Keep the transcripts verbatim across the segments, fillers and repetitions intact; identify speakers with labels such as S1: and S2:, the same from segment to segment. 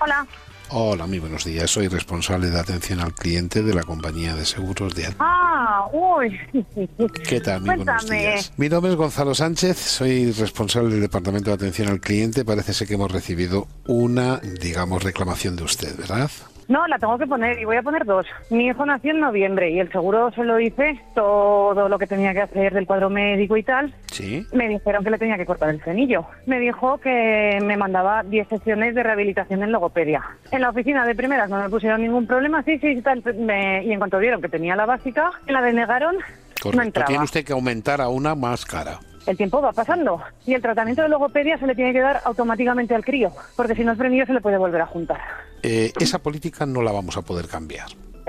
S1: Hola.
S2: Hola, muy buenos días. Soy responsable de atención al cliente de la compañía de seguros de...
S1: Ah, uy.
S2: ¿Qué tal? Muy buenos
S1: Cuéntame.
S2: días. Mi nombre es Gonzalo Sánchez, soy responsable del departamento de atención al cliente. Parece ser que hemos recibido una, digamos, reclamación de usted, ¿verdad?
S1: No, la tengo que poner y voy a poner dos. Mi hijo nació en noviembre y el seguro se lo hice todo lo que tenía que hacer del cuadro médico y tal.
S2: Sí.
S1: Me dijeron que le tenía que cortar el frenillo. Me dijo que me mandaba diez sesiones de rehabilitación en logopedia. En la oficina de primeras no me pusieron ningún problema, sí, sí, tal. Me... Y en cuanto vieron que tenía la básica, me la denegaron,
S2: Correcto.
S1: no entraba.
S2: Tiene usted que aumentar a una más cara.
S1: El tiempo va pasando y el tratamiento de logopedia se le tiene que dar automáticamente al crío, porque si no el frenillo se le puede volver a juntar.
S2: Eh, esa política no la vamos a poder cambiar.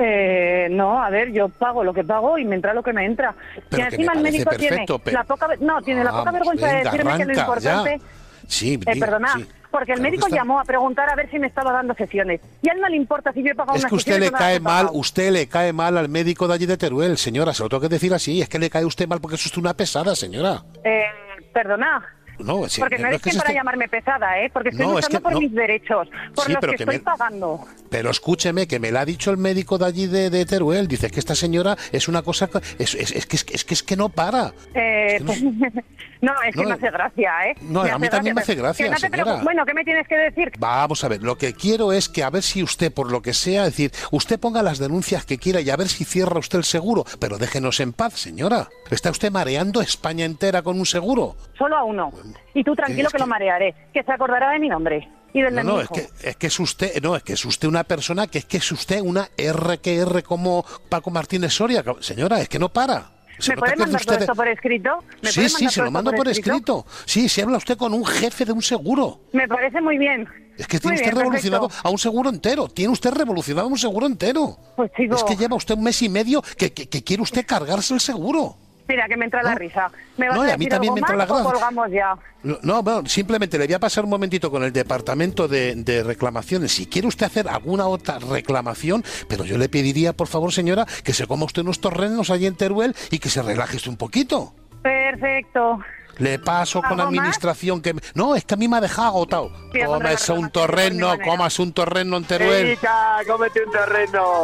S1: Eh, no, a ver, yo pago lo que pago y me entra lo que me entra.
S2: Pero
S1: y
S2: que
S1: encima
S2: me
S1: el médico
S2: perfecto,
S1: tiene
S2: pero...
S1: la poca, no, tiene la poca
S2: Vamos,
S1: vergüenza
S2: venga,
S1: de decirme que lo
S2: arranca,
S1: importante...
S2: ya. Sí,
S1: Eh,
S2: diga,
S1: perdona,
S2: sí.
S1: porque el
S2: Claro
S1: médico
S2: que está.
S1: llamó a preguntar a ver si me estaba dando sesiones. Y a él no le importa si yo he pagado
S2: Es
S1: una
S2: que usted
S1: sesión
S2: le
S1: y no las
S2: cae
S1: he
S2: mal,
S1: pagado.
S2: usted le cae mal al médico de allí de Teruel, señora, se lo tengo que decir así, es que le cae usted mal porque es usted una pesada, señora.
S1: Eh, perdona.
S2: No, sí,
S1: Porque no
S2: no
S1: eres
S2: es que
S1: quien
S2: se
S1: para
S2: esté-
S1: llamarme pesada, ¿eh? Porque estoy
S2: No, es
S1: luchando
S2: que
S1: por
S2: no.
S1: mis derechos, por
S2: Sí,
S1: los
S2: pero
S1: que,
S2: que
S1: estoy
S2: me-
S1: pagando.
S2: Pero escúcheme, que me lo ha dicho el médico de allí de, de Teruel, dice que esta señora es una cosa, que- es, es, es, que, es, que, es que es que no para.
S1: Eh,
S2: Es que no-
S1: pues, no, es que
S2: No,
S1: me hace gracia, ¿eh?
S2: no,
S1: Me
S2: a
S1: hace
S2: mí también me
S1: gracia,
S2: hace gracia,
S1: que no te
S2: señora.
S1: preocupes. Bueno, ¿qué me tienes que decir?
S2: Vamos a ver, lo que quiero es que a ver si usted, por lo que sea, es decir, usted ponga las denuncias que quiera y a ver si cierra usted el seguro, pero déjenos en paz, señora. ¿Está usted mareando España entera con un seguro?
S1: Solo a uno. Y tú tranquilo
S2: es
S1: que,
S2: que-
S1: lo marearé, que se acordará de mi nombre y del
S2: No,
S1: de mi
S2: no, es
S1: hijo.
S2: que, es que es usted, no, es que es usted una persona que es que es usted una R que R como Paco Martínez Soria, señora, es que no para. Se
S1: ¿Me
S2: nota
S1: puede
S2: que es
S1: mandar todo
S2: usted-
S1: esto por escrito? ¿Me
S2: Sí,
S1: puede
S2: sí,
S1: mandar
S2: se
S1: todo
S2: lo
S1: esto
S2: mando por escrito. Sí, se habla usted con un jefe de un seguro.
S1: Me parece muy bien.
S2: Es que
S1: Muy
S2: tiene usted
S1: bien,
S2: revolucionado
S1: perfecto.
S2: a un seguro entero. Tiene usted revolucionado un seguro entero.
S1: Pues, chico.
S2: Es que lleva usted un mes y medio que, que, que quiere usted cargarse el seguro.
S1: Mira, que me entra la
S2: No.
S1: risa. ¿Me vas
S2: No,
S1: a
S2: y a
S1: decir
S2: mí también
S1: algo
S2: me entra
S1: más
S2: la
S1: o
S2: gracia.
S1: colgamos ya?
S2: No, no, bueno, simplemente le voy a pasar un momentito con el departamento de, de reclamaciones. Si quiere usted hacer alguna otra reclamación, pero yo le pediría, por favor, señora, que se coma usted unos torrenos allí en Teruel y que se relaje usted un poquito.
S1: Perfecto.
S2: Le paso con
S1: ¿Algo más?
S2: administración que... me- No, es que a mí me ha dejado agotado.
S1: Voy a
S2: Cómese
S1: encontrar
S2: un
S1: la
S2: torreno,
S1: reclamación por mi
S2: cómase un torreno en Teruel.
S3: Erika, cómete un terreno.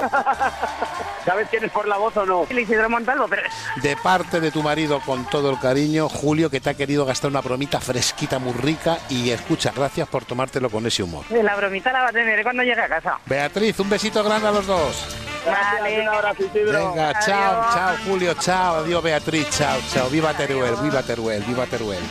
S3: ¿Sabes quién es por la voz o no?
S1: El Isidro Montalvo, pero...
S2: De parte de tu marido, con todo el cariño, Julio, que te ha querido gastar una bromita fresquita, muy rica. Y escucha, gracias por tomártelo con ese humor.
S1: La bromita la va a tener cuando llegue a casa.
S2: Beatriz, un besito grande a los dos.
S1: Vale.
S3: Un abrazo, Isidro.
S2: Venga, chao,
S1: Adiós.
S2: chao, Julio, chao. Adiós, Beatriz, chao, chao. Viva Teruel, viva Teruel, viva Teruel.